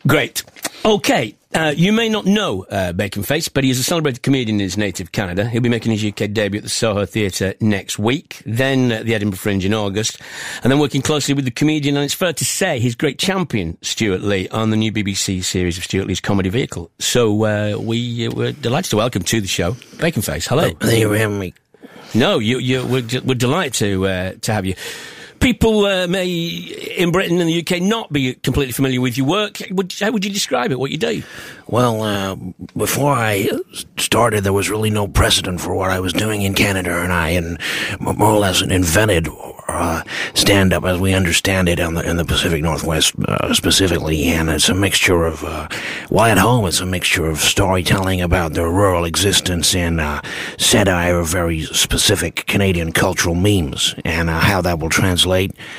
Great. Okay. You may not know Baconface, but he is a celebrated comedian in his native Canada. He'll be making his UK debut at the Soho Theatre next week, then at the Edinburgh Fringe in August, and then working closely with the comedian, and it's fair to say, his great champion, Stuart Lee, on the new BBC series of Stuart Lee's comedy vehicle. So we're delighted to welcome to the show Baconface. Hello. Thank you for having me. No, we're delighted to have you. People may, in Britain and the UK, not be completely familiar with your work. How would you describe it, what you do? Well, before I started, there was really no precedent for what I was doing in Canada, and I more or less invented stand-up as we understand it in the Pacific Northwest specifically, and it's a mixture of, while at home, it's a mixture of storytelling about the rural existence and satire of very specific Canadian cultural memes, and how that will translate.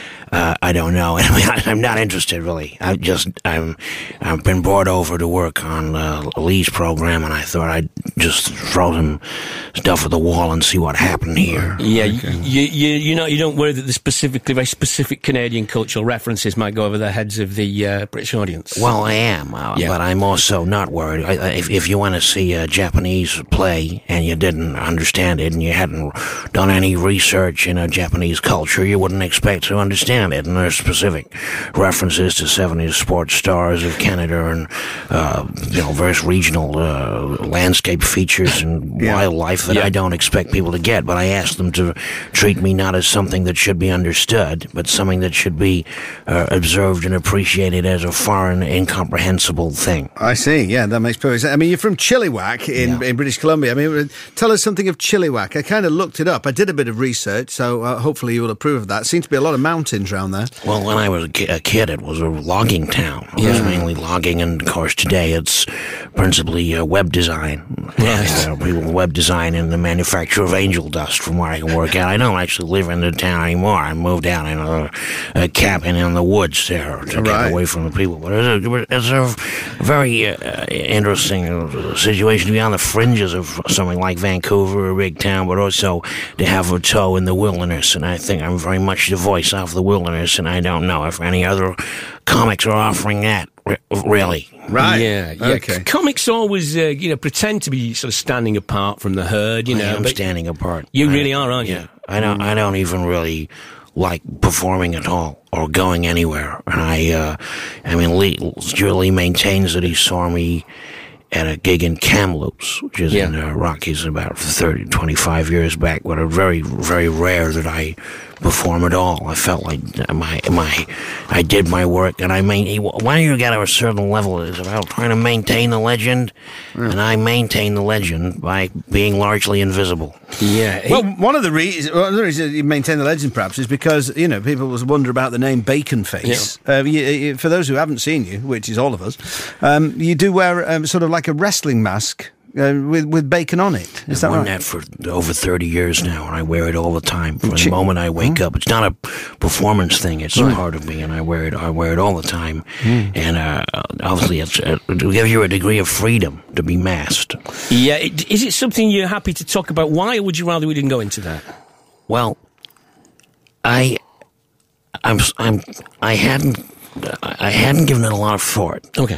I don't know. I'm not interested, really. I've been brought over to work on Lee's program, and I thought I'd just throw some stuff at the wall and see what happened here. Yeah, okay. You don't worry that the very specific Canadian cultural references might go over the heads of the British audience? Well, I am, but I'm also not worried. If you want to see a Japanese play and you didn't understand it and you hadn't done any research in a Japanese culture, you wouldn't expect to understand it, and there's specific references to 70s sports stars of Canada and various regional landscape features and wildlife that I don't expect people to get, but I ask them to treat me not as something that should be understood, but something that should be observed and appreciated as a foreign, incomprehensible thing. I see, yeah, that makes perfect sense. I mean, you're from Chilliwack in British Columbia. I mean, tell us something of Chilliwack. I kind of looked it up. I did a bit of research, so hopefully you will approve of that. Seems to be a lot of mountains around there. Well, when I was a kid, it was a logging town. It was mainly logging, and of course today it's principally web design. Right. People web design and the manufacture of angel dust, from where I can work out. I don't actually live in the town anymore. I moved down in a cabin in the woods there to get away from the people. But it's a very interesting situation to be on the fringes of something like Vancouver, a big town, but also to have a toe in the wilderness. And I think I'm very much the voice of the wilderness, and I don't know if any other comics are offering that, really. Right. Yeah. Okay. Comics always, pretend to be sort of standing apart from the herd, I'm standing apart. You really are, aren't you? Yeah. I don't even really like performing at all or going anywhere. And Stuart Lee maintains that he saw me at a gig in Kamloops, which is in Rockies, about 25 years back, but it's very, very rare that I perform at all. I felt like I did my work, and when you get to a certain level, it's about trying to maintain the legend, and I maintain the legend by being largely invisible. Yeah. Well, one of the reasons you maintain the legend, perhaps, is because, people wonder about the name Baconface. Yeah. For those who haven't seen you, which is all of us, you do wear sort of like a wrestling mask with bacon on it. Is that right? I've worn that for over 30 years now, and I wear it all the time. From the moment I wake up. It's not a performance thing. It's a part of me, and I wear it all the time. And obviously, it's to give you a degree of freedom to be masked. Yeah. Is it something you're happy to talk about? Why, or would you rather we didn't go into that? Well, I hadn't given it a lot of thought. Okay.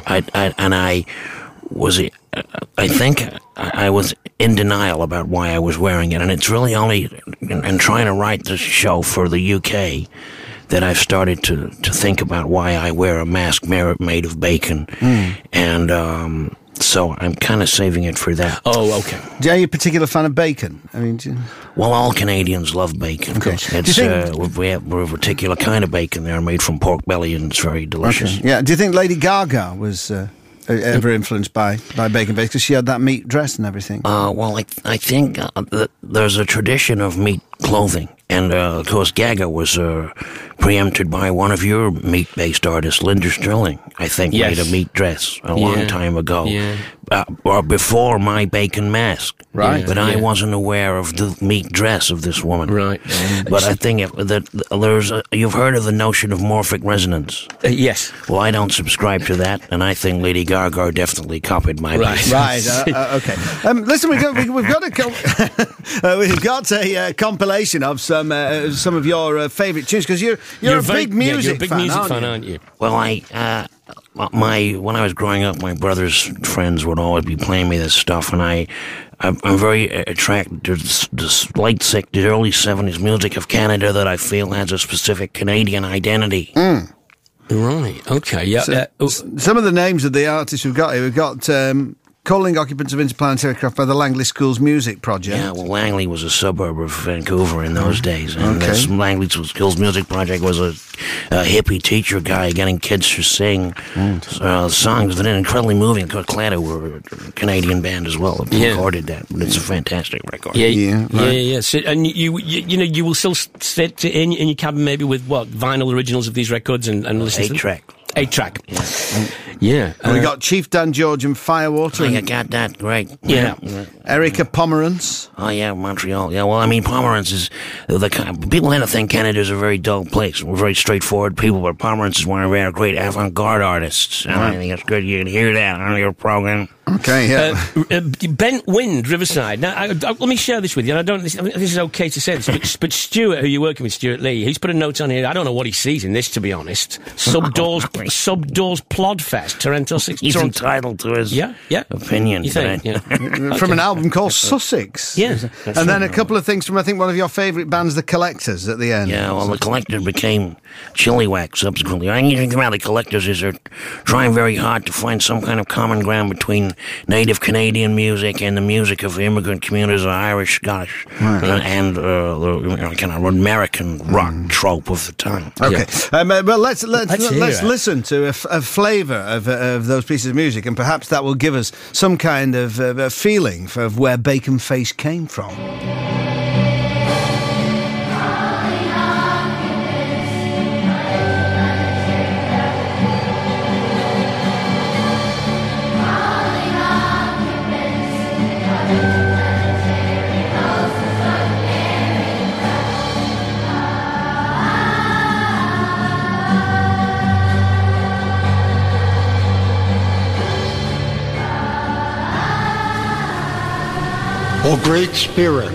I think I was in denial about why I was wearing it, and it's really only in trying to write this show for the UK that I've started to think about why I wear a mask made of bacon, and so I'm kind of saving it for that. Oh, okay. Are you a particular fan of bacon? I mean, well, all Canadians love bacon. Okay. We're a particular kind of bacon. They're made from pork belly, and it's very delicious. Okay. Yeah. Do you think Lady Gaga was ever influenced by Baconface, because she had that meat dress and everything? Well, I think that there's a tradition of meat clothing, and of course Gaga was preempted by one of your meat-based artists, Linda Sterling, I think, made a meat dress a long time ago, or before my bacon mask. Right. But I wasn't aware of the meat dress of this woman. Right. But I think that you've heard of the notion of morphic resonance. Yes. Well, I don't subscribe to that, and I think Lady Gaga definitely copied my bacon. Right. Okay. Listen, we've got a compilation of some of your favourite tunes, because you're a big music fan, aren't you? Well, when I was growing up, my brother's friends would always be playing me this stuff, and I'm very attracted to this the early 70s music of Canada that I feel has a specific Canadian identity. Right, okay, yeah. Some of the names of the artists we've got here, we've got calling occupants of interplanetary craft by the Langley School's Music Project. Yeah, well, Langley was a suburb of Vancouver in those days, and this Langley School's Music Project was a hippie teacher guy getting kids to sing songs that are incredibly moving. Clado were a Canadian band as well that recorded that, but it's a fantastic record. Yeah. So, and you will still sit in your cabin maybe with vinyl originals of these records and listen to them? 8-track. 8-track. Yeah. We got Chief Dan George and Firewater. I got that. Great. Yeah. Erica Pomerance. Oh, yeah, Montreal. Yeah, well, I mean, Pomerance is the kind... People tend to think Canada's a very dull place. We're very straightforward people, but Pomerance is one of our great avant-garde artists. And I think it's good you can hear that on your program. Okay, yeah. Bent Wind, Riverside. Now, let me share this with you. And this is okay to say this, but Stuart, who you're working with, Stuart Lee, he's put a note on here. I don't know what he sees in this, to be honest. Subdoors Plodfest, Toronto 6. He's entitled to his opinion. You think? Yeah. From an album called Sussex. Yeah. And then a couple of things from, I think, one of your favourite bands, The Collectors, at the end. Yeah, well, The Collectors became Chilliwack subsequently. I think the thing about The Collectors is they're trying very hard to find some kind of common ground between native Canadian music and the music of immigrant communities of Irish, Scottish, and the kind of American rock trope of the time. Okay, well let's listen to a flavour of those pieces of music, and perhaps that will give us some kind of a feeling of where Bacon Face came from. O Great Spirit,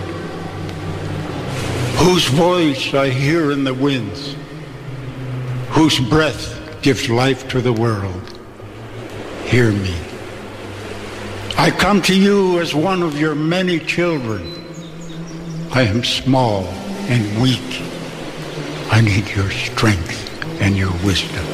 whose voice I hear in the winds, whose breath gives life to the world, hear me. I come to you as one of your many children. I am small and weak. I need your strength and your wisdom.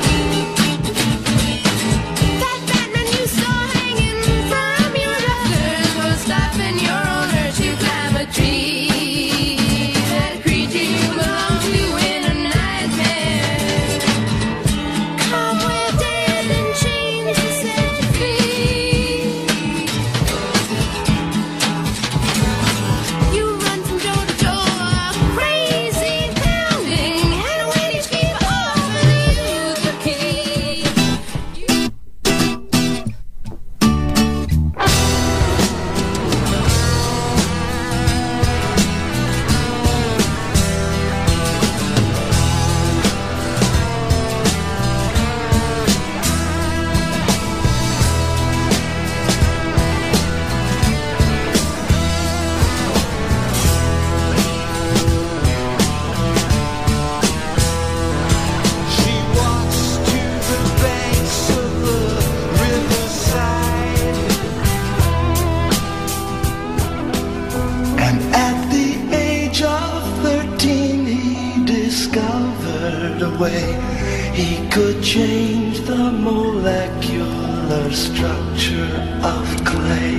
He could change the molecular structure of clay.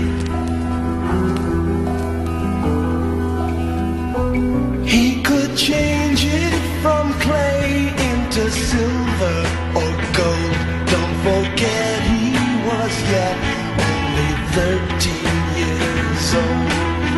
He could change it from clay into silver or gold. Don't forget he was yet only 13 years old.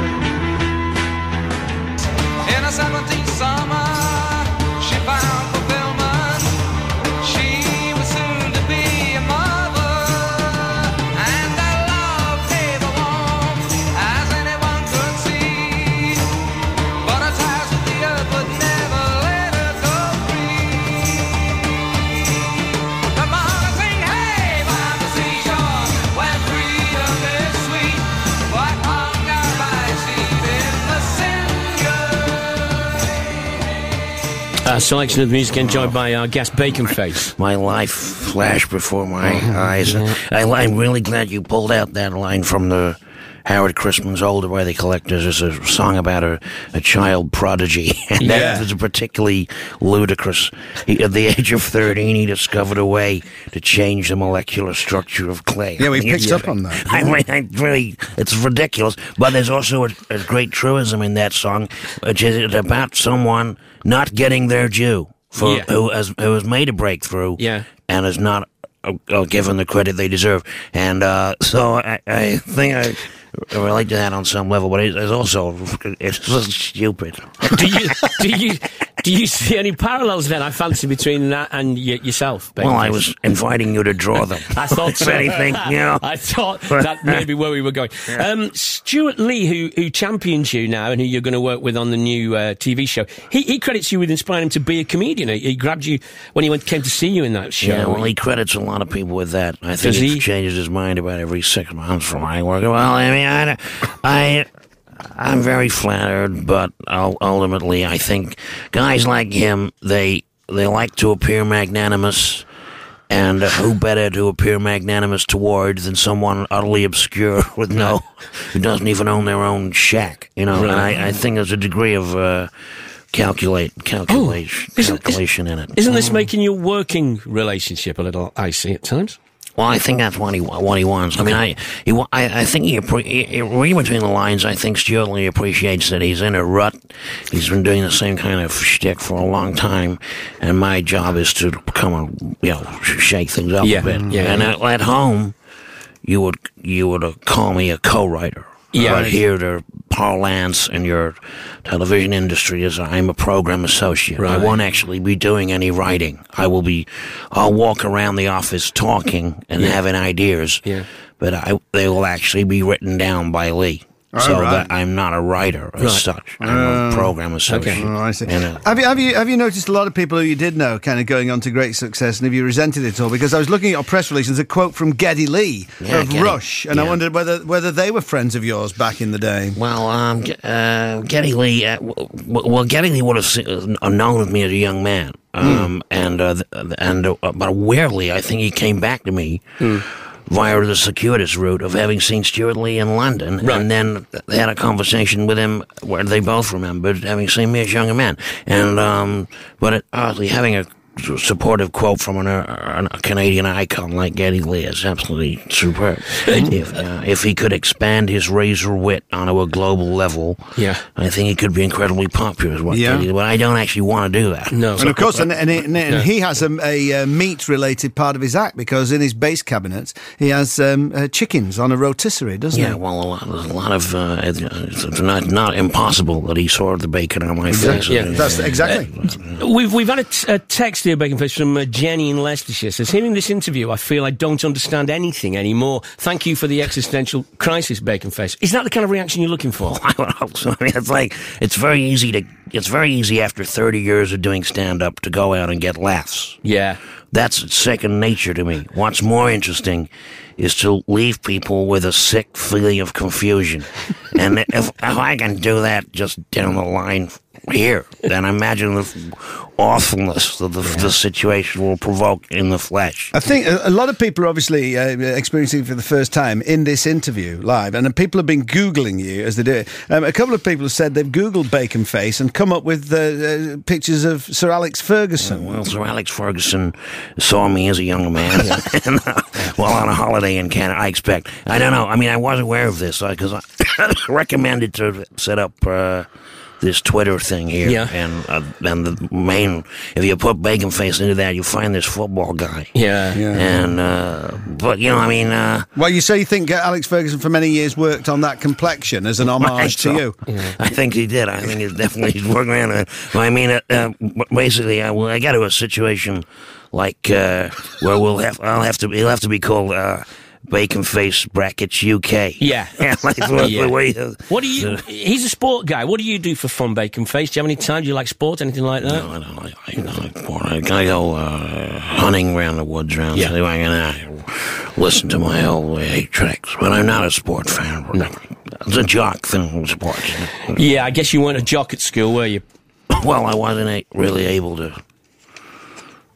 In a 17th summer, she found fulfillment. She was soon to be a mother, and that love gave her warmth as anyone could see. But her ties with the earth would never let her go free. Come on and sing, hey, by the seashore, where freedom is sweet. But hunger lies deep in the cinder. A selection of music enjoyed by our guest Bacon Face. My life flash before my eyes. I'm really glad you pulled out that line from the Howard Crispin's Older by the Collectors. Is a song about a child prodigy, and that was particularly ludicrous. At the age of 13, he discovered a way to change the molecular structure of clay. Yeah, we picked up on that. I mean, really, it's ridiculous. But there's also a great truism in that song, which is about someone not getting their due who has made a breakthrough and is not given the credit they deserve. And so I think I relate to that on some level, but it's just stupid. Do you see any parallels then? I fancy between that and yourself. Well, I was inviting you to draw them. I thought so. Anything, you know. I thought that may be where we were going. Stuart Lee, who champions you now and who you're going to work with on the new TV show, he credits you with inspiring him to be a comedian. He grabbed you when he came to see you in that show. Yeah, well, he credits a lot of people with that. I think he changes his mind about every 6 months from my work. Well, I mean, I'm very flattered, but ultimately I think guys like him, they like to appear magnanimous, and who better to appear magnanimous towards than someone utterly obscure with who doesn't even own their own shack, you know? Right. And I think there's a degree of calculation in it. Isn't this making your working relationship a little icy at times? Well, I think that's what he wants. I mean, I think reading between the lines, I think Stuart Lee appreciates that he's in a rut. He's been doing the same kind of shtick for a long time, and my job is to shake things up a bit. Yeah, and at home, you would call me a co-writer. Yeah, but here the parlance in your television industry is I'm a program associate. Right. I won't actually be doing any writing. I'll walk around the office talking and having ideas, but they will actually be written down by Lee. That I'm not a writer as such. I'm a program associate. Okay. I see. Have you noticed a lot of people who you did know kind of going on to great success, and have you resented it all? Because I was looking at your press release, there's a quote from Geddy Lee of Rush, and I wondered whether they were friends of yours back in the day. Well, Geddy Lee, Geddy Lee would have known of me as a young man, but weirdly, I think he came back to me. Via the circuitous route of having seen Stuart Lee in London, and then they had a conversation with him where they both remembered having seen me as a younger man. And but oddly, having a supportive quote from a Canadian icon like Geddy Lee is absolutely superb. If he could expand his razor wit onto a global level, I think he could be incredibly popular. But I don't actually want to do that. No, and of course, and he has a meat-related part of his act, because in his base cabinet he has chickens on a rotisserie, doesn't he? Yeah, well, there's a lot of it's not impossible that he saw the bacon on my face. Yeah, that's exactly. We've had a text here, Baconface, from Jenny in Leicestershire. Says, hearing this interview, I feel I don't understand anything anymore. Thank you for the existential crisis, Baconface. Is that the kind of reaction you're looking for? I would hope so. I mean, it's very easy after 30 years of doing stand-up to go out and get laughs. Yeah. That's second nature to me. What's more interesting is to leave people with a sick feeling of confusion. And if I can do that just down the line here, then imagine the awfulness that the situation will provoke in the flesh. I think a lot of people are obviously experiencing it for the first time in this interview live, and people have been Googling you as they do it. A couple of people have said they've Googled Baconface and come up with pictures of Sir Alex Ferguson. Well, Sir Alex Ferguson saw me as a young man and, while on a holiday in Canada, I expect. I don't know. I mean, I was aware of this because I recommended to set up this Twitter thing here, and the main, if you put Baconface into that, you find this football guy. And but I mean, well, you say you think Alex Ferguson for many years worked on that complexion as an homage to you. I think he did. I think he's definitely working on it. I mean, basically, I got to a situation like where he'll have to be called Baconface brackets UK. Yeah. Like the way. What do you? He's a sport guy. What do you do for fun, Baconface? Do you have any time? Do you like sport? Anything like that? No, I don't like sport. I go hunting around the woods around. Yeah. So I listen to my old 8 tracks, but I'm not a sport fan. No. It's a jock thing, sports. Yeah, I guess you weren't a jock at school, were you? Well, I wasn't really able to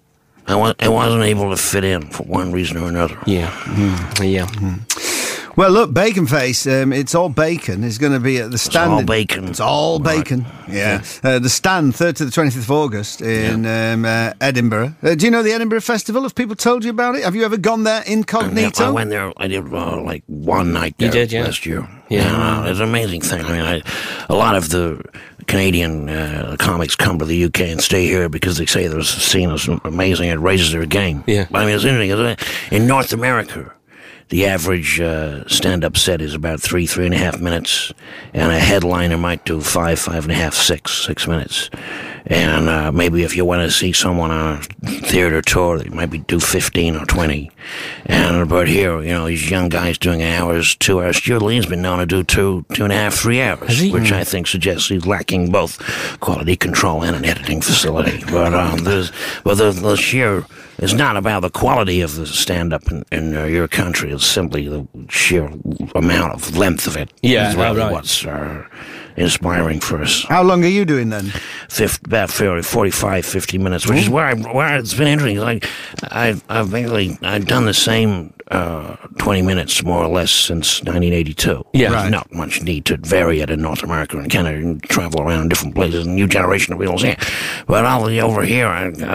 I wasn't able to fit in for one reason or another. Yeah. Yeah. Well, look, Baconface, it's all bacon. It's going to be at the stand. all bacon. It's all bacon. Yeah. The stand, 3rd to the 20th of August in Edinburgh. Do you know the Edinburgh Festival? Have people told you about it? Have you ever gone there incognito? I went there. I did like one night there last year. Yeah, it's an amazing thing. I mean, a lot of the Canadian comics come to the UK and stay here because they say the scene is amazing. It raises their game. Yeah. But I mean, it's interesting. Isn't it? In North America, the average stand-up set is about 3.5 minutes, and a headliner might do 5.5, 6 minutes. And maybe if you want to see someone on a theater tour, they might do 15 or 20. But here, these young guys doing 2 hours. Stuart Lee's been known to do 2.5, 3 hours, which I think suggests he's lacking both quality control and an editing facility. But the sheer. It's not about the quality of the stand-up in your country. It's simply the sheer amount of length of it. Yeah, is really right. what's inspiring for us. How long are you doing then? About 45, 50 minutes, which is where it's been interesting. Like I've done the same 20 minutes more or less since 1982. Yeah, There's not much need to vary it in North America and Canada and travel around different places. A new generation of people here, but over here,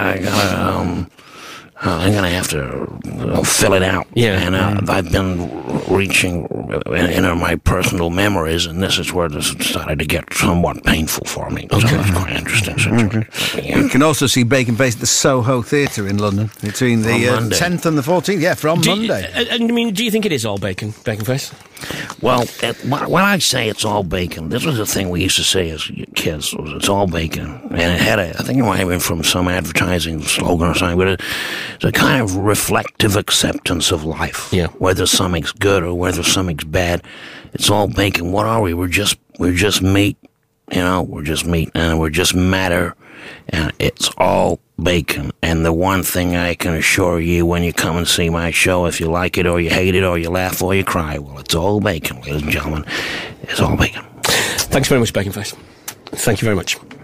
I'm going to have to fill it out. Yeah. And I've been reaching into my personal memories, and this is where this started to get somewhat painful for me. Okay. So it's quite interesting situation. Yeah. You can also see Baconface at the Soho Theatre in London between the 10th and the 14th. Yeah, from Monday. I mean, do you think it is all Baconface? Well, when I say it's all bacon, this was the thing we used to say as kids, was it's all bacon. And it had I think it might have been from some advertising slogan or something, but it's a kind of reflective acceptance of life. Yeah. Whether something's good or whether something's bad, it's all bacon. What are we? We're just meat. We're just meat, and we're just matter, and it's all bacon. And the one thing I can assure you when you come and see my show, if you like it or you hate it or you laugh or you cry, well, it's all bacon, ladies and gentlemen. It's all bacon. Thanks very much, Baconface. Thank you very much.